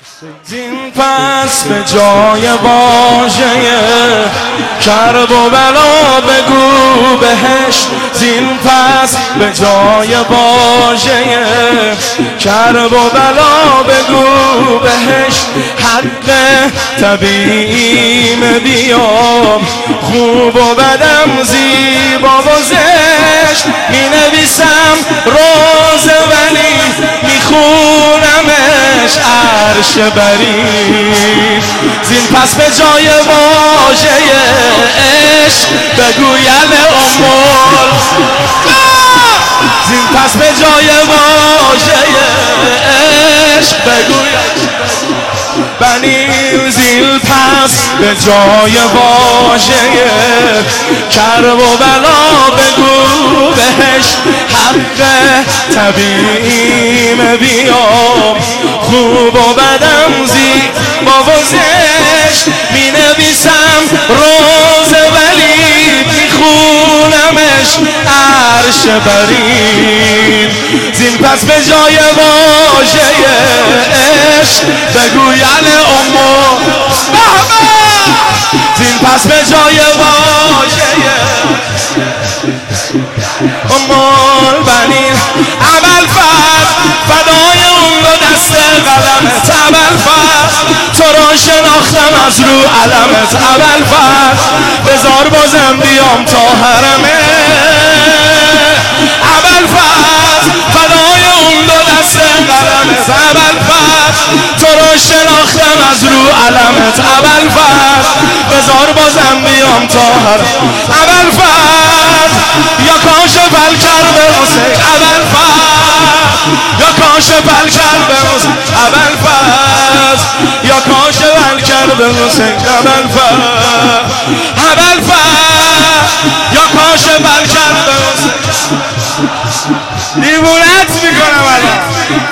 زین پس به جای واژه کرب و بلا بگو بهشت. زین پس به جای واژه کرب و بلا بگو بهشت. حق طبیعیم بیام خوب و بدم زیبا و زشت. می نویسم روز ولی می خونمش عرش برین. زین پس به جای واژه عشق بگویم امول. زین پس به جای واژه عشق بگویم بنی. زین پس به جای واژه کرب و بلا بگو بهشت. حق طبیعیم بیام خوب و بدم زیبا و زشت. می نویسم روز ولی می خونمش عرش برین. زین پس به جای واژه عشق بگوین امو. زین پس به جای واژه امول بنین. اول فدای اون رو دست قلمت. اول تو را شناختم از رو علمت. اول بذار بازم بیام تا حرمه. اول فدای اون رو دست قلمت. اول تو را شناختم از رو علمت. اول بذار بازم بیام تا حرمه. اول یا کاشف الکرب حسین. اول یا کاشف الکرب حسین. اول یا کاشف الکرب حسین. اول یا کاشف الکرب حسین. دیوونت میکنم الان.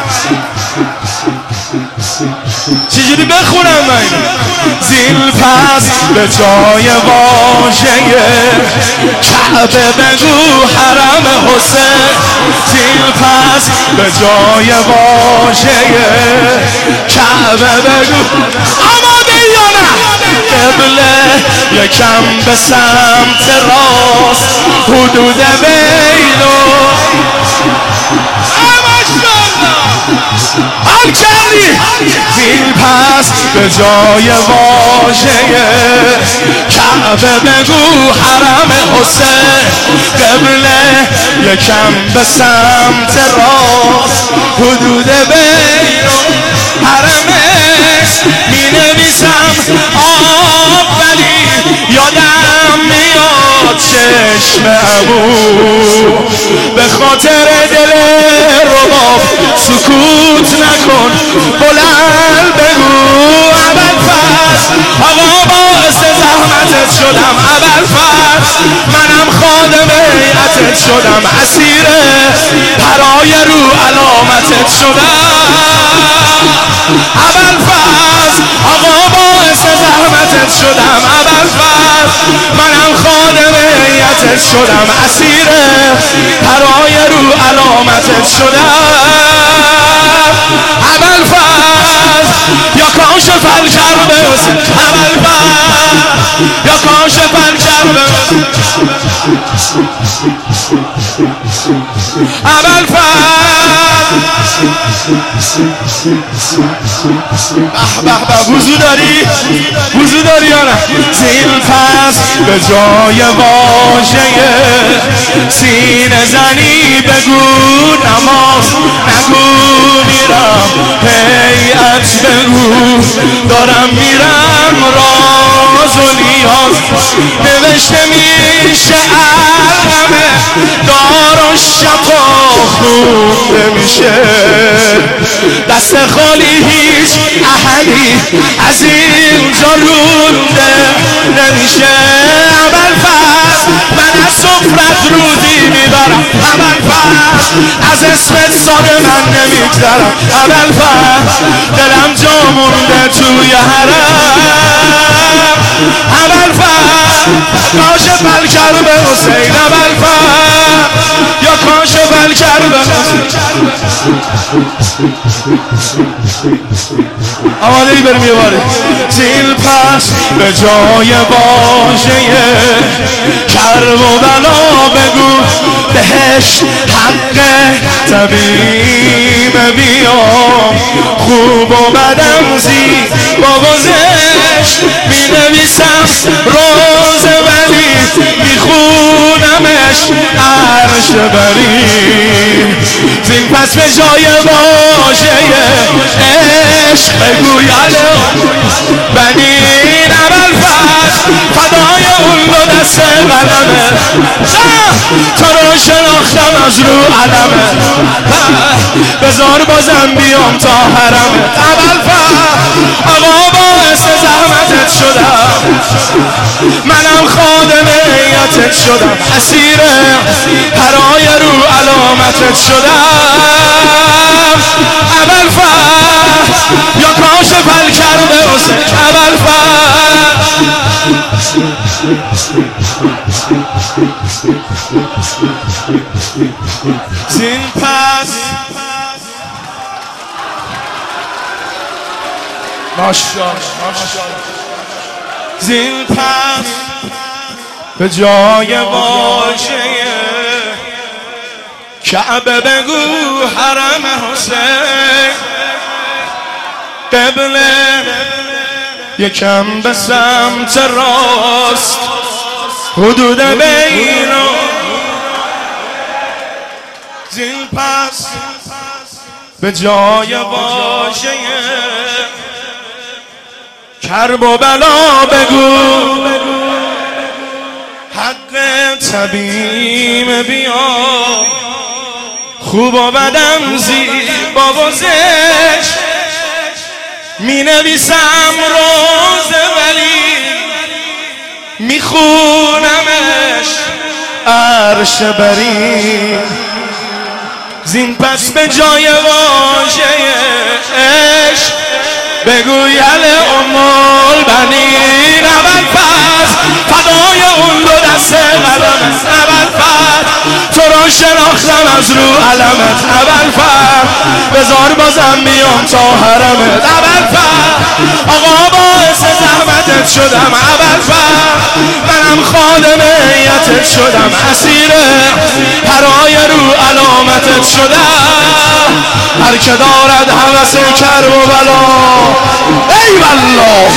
چجوری بخونم من؟ زین پس به جای واژه کعبه بگو حرم حسین. زین پس به جای واژه کعبه بگو آماده یا نه؟ قبله یکم به سمت راست حدود بیلو. حال کردی؟ زین پس به جای واژه کعبه بگو حرم حسین. قبله یکم به سمت راست حدود بین حرمش. می نویسم آب ولی یادم میاد چشم عمو. به خاطر دل رباب سکوت نکن بلند بگو. اول آقا باعث زحمتت شدم. اول منم خادم هیئتت شدم. اسیر پرای رو علامتت شدم. اول آقا باعث زحمتت شدم. اول منم خادم هیئتت شدم. اسیر پرای رو علامتت شدم. اول یا کاشف الکرب حسین. اول یا کاشف الکرب حسین. اول به وضو داری؟ وضو داری یا نه؟ زین پس به جای واژه سینه زنی بگو نماز. نگو میرم هیئت بگو دارم میرم راز و نیاز. نوشته میشه علمه دار و شفا خونده میشه. دست خالی هیچ احدی از اینجا رونده نمیشه. اول من از سفرت روزی میبرم. اول از اسمت سال من نمیگذرم. اول دلم جا مونده توی حرم. اول کاشف الکرب حسین. اول یا کاشف کرده آماده ای بریم یه باری زیل پس به جای واژه کرب و بلا بگو بهشت حق طبیب بیام خوب و بدم زیبا و زشت می نویسم روز ولی می خونمش عرش بری زین پس به جای واژه عشق بگو یالا بنین ابوالفضل فدای اون دو دست قلمه تو رو شناختم از رو علمه بذار بازم بیام تا حرمه ابوالفضل آقا باعث زحمتت شدم منم خادم نیتت شدم اسیر هرای رو علامتت شدم ابوالفضل یا کاش پل کرده حسین ابوالفضل زین پس زین پس به جای واژه کعبه بگو حرم حسین قبله یکم به سمت راست حدود بین زین پس به جای واژه کرب و بلا بگو حق طبیب بیا خوب و بدم زیبا و زشت می نویسم روز ولی می خونمش عرش بری زین پس به جای واژه عشق بگو یل ام البنین ابوالفضل فدای اون دو دست قلمت ابوالفضل تو رو شناختم از رو علمت ابوالفضل بذار بازم بیام تا حرمت ابوالفضل آقا باعث زحمتت شدم ابوالفضل منم خادم نیتت شدم اسیر هرای رو علامتت شدم هر که دارد هوس کرب و بلا ای والله